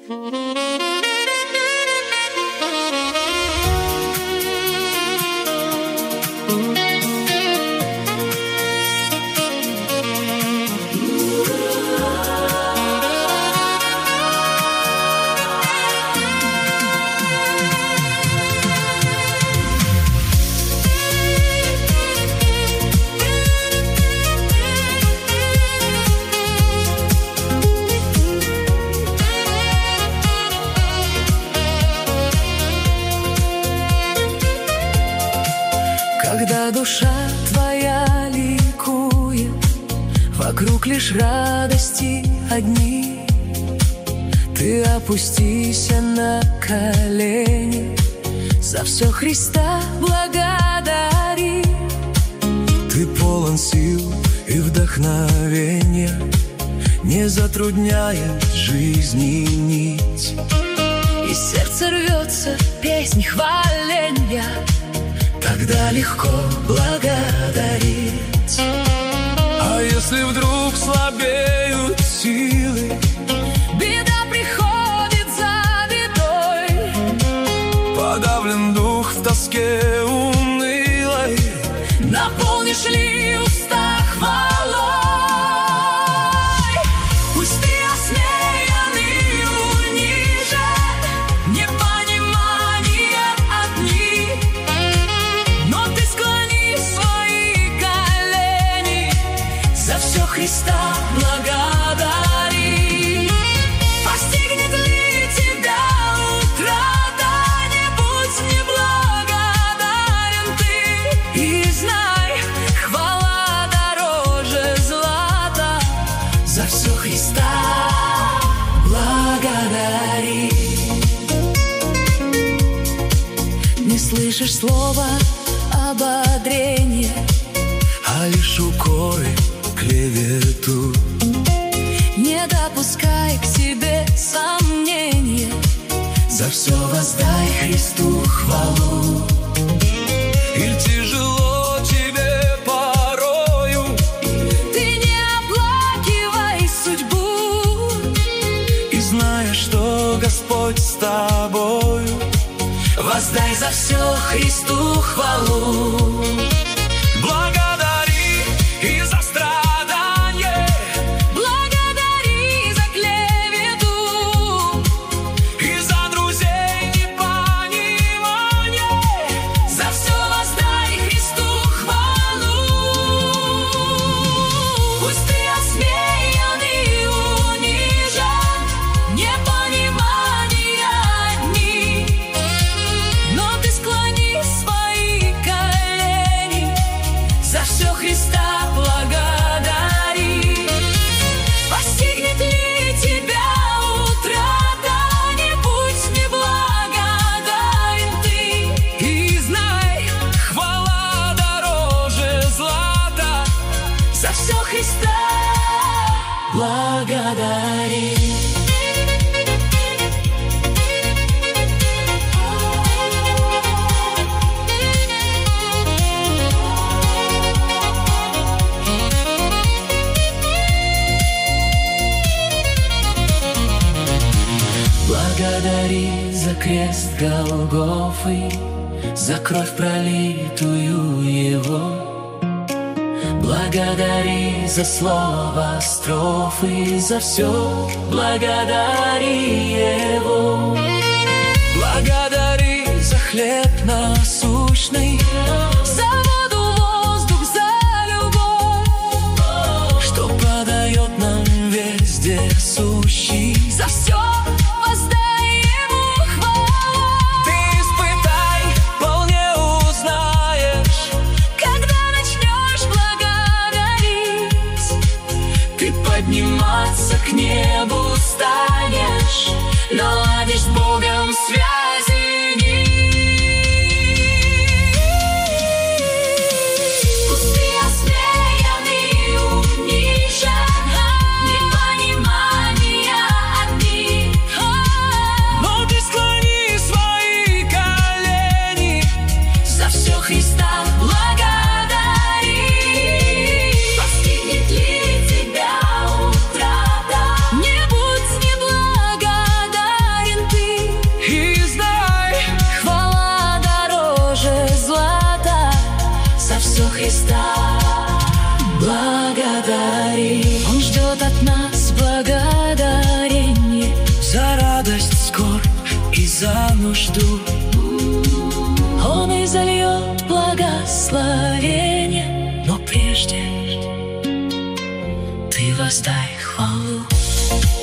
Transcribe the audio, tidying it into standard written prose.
Когда душа твоя ликует, вокруг лишь радости одни, ты опустися на колени, за все Христа благодари. Ты полон сил и вдохновения, не затрудняет жизни нить, и сердце рвется песнь хваления, тогда легко благодарить. А если вдруг слабеют силы, беда приходит за бедой, подавлен дух в тоске унылой, наполнишь ли уста хвалой? Пусть ты осмеян и унижен, непонимание одни, но ты склони свои колени, за все Христа благодари. Постигнет ли тебя утрата, не будь неблагодарен ты, и знай, хвала дороже злата, за все Христа благодари. Не слышишь слова ободрения, а лишь укоры, клевету. не допускай к себе сомнения, За все воздай Христу хвалу. Иль тяжело тебе порою, ты не оплакивай судьбу, и зная, что Господь с тобою, воздай за все Христу хвалу. благодари и за страдания, Благодари за клевету, и за друзей непонимание, за все воздай Христу хвалу. Пусть ты осмеян и унижен, непонимания одни, но ты склони свои колени, за все Христа благодари. Постигнет ли тебя утрата, не будь неблагодарен ты, и знай, хвала дороже злата, за все Христа благодари. Благодари за крест Голгофы, за кровь пролитую Его. Благодари за слово строфы, за все благодари Его. благодари за хлеб насущный, За воду, воздух, за любовь, что подает нам везде сущий. за все воздай Ему хвалу. Ты испытай, вполне узнаешь, Когда начнешь благодарить, ты подниматься к небу станешь, наладишь с Богом связи нить. Пусть ты осмеян и унижен, непонимания одни, нас благодарение За радость, скорбь и за нужду. Он изольет благословение, Но прежде ты воздай хвалу.